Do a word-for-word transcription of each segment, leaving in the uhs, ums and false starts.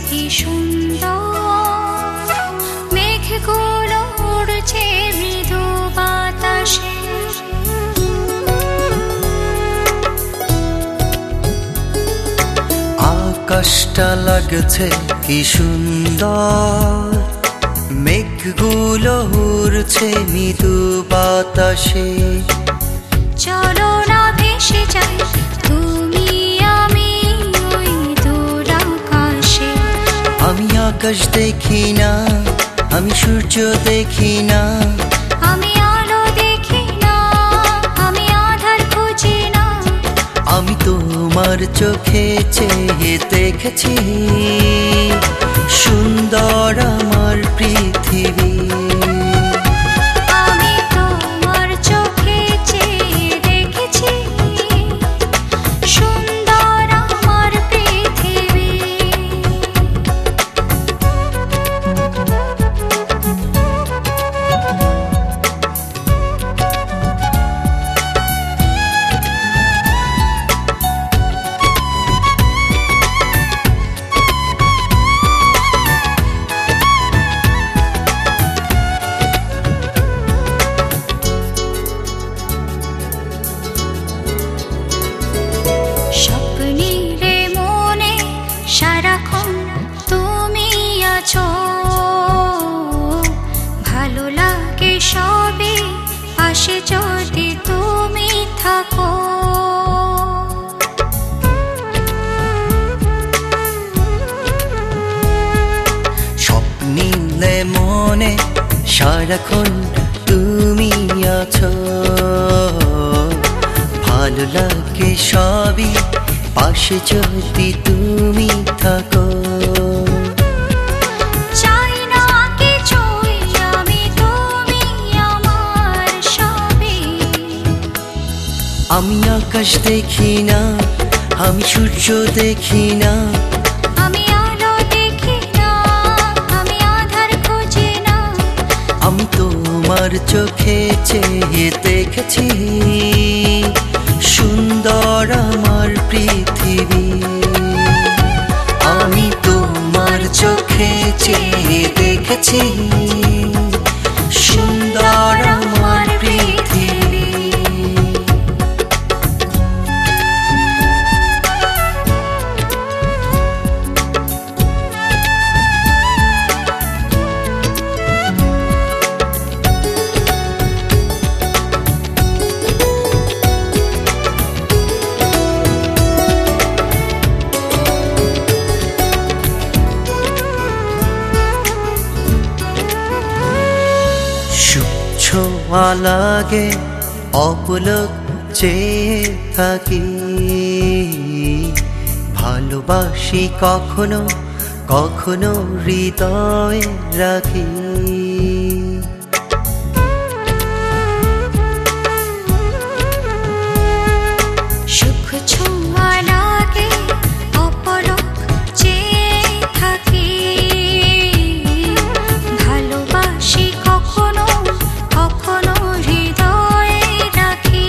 কি সুন্দর মেঘগুলো উড়ছে মৃদু বাতাসে। আকাশটা লাগছে কি সুন্দর, মেঘগুলো উড়ছে মৃদু বাতাসে। চলো না ভেসে যাই তুমি আমি ওই দূর আকাশে। আমি আকাশ দেখি না, আমি সূর্য দেখি না, আমি আলো দেখি না, আমি আধার খুঁজি না। আমি তোমার চোখে চেয়ে দেখেছি সুন্দর আমার পৃথিবী। আমি তোমার চোখে চেয়ে দেখেছি সুন্দর আমার পৃথিবী। স্বপ্নীরে মনে সারাক্ষণ তুমি আছো, ভালো লাগে সবে পাশে যদি তুমি থাকো। স্বপ্নিলে মনে সারাক্ষণ তুমি আছো, ভালো লাগে সবই পাশে যদি তুমি থাকো। চাই না কিছুই আমি, তুমি আমার সবই। আমি আকাশ দেখি না, আমি সূর্য দেখি না, আমি আলো দেখি না, আমি আধার খুঁজি না। আমি তোমার চোখে চেয়ে দেখেছি সুন্দর আমার পৃথিবী। আমি তোমার চোখে চেয়ে দেখেছি সুন্দর আমার পৃথিবী। ছোঁয়া লাগে অপলক চেয়ে থাকি, ভালোবাসি কখনো কখনো হৃদয়ে রাখি। সুখ ছোঁয়া লাগে অপলক চেয়ে থাকি, ভালোবাসি কখনো কখনো হৃদয়ে রাখি।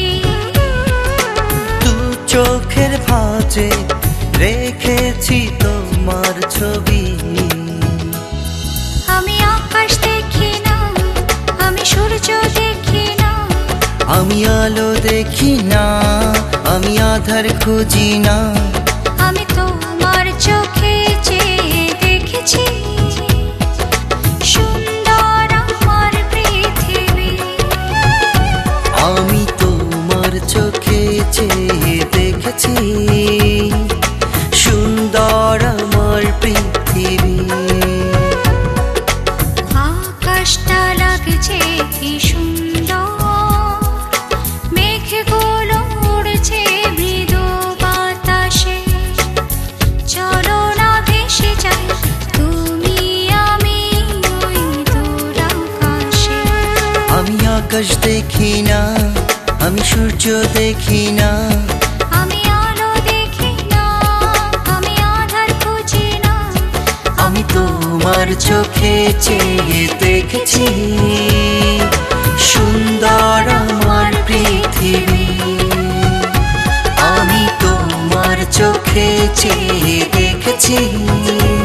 দু চোখের ভাঁজে রেখেছি তোমার ছবি। আমি আকাশ দেখি না, আমি সূর্য দেখি না, আমি আলো দেখি না, আমি আধার খুঁজি না। আমি তোমার চোখে চেয়ে দেখেছি সুন্দর আমার পৃথিবী। আমি তোমার চোখে চেয়ে দেখেছি সুন্দর আমার পৃথিবী। আকাশটা লাগছে কি সুন্দর, মেঘগুলো উড়ছে মৃদু বাতাসে। চলো না ভেসে যাই তুমি আমি ওই দূর আকাশে। আমি আকাশ দেখি না, আমি সূর্য দেখি না, আমি আলো দেখি না, আমি আধার খুঁজি না। আমি তোমার চোখে চেয়ে দেখেছি সুন্দর আমার পৃথিবী। আমি তোমার চোখে চেয়ে দেখেছি।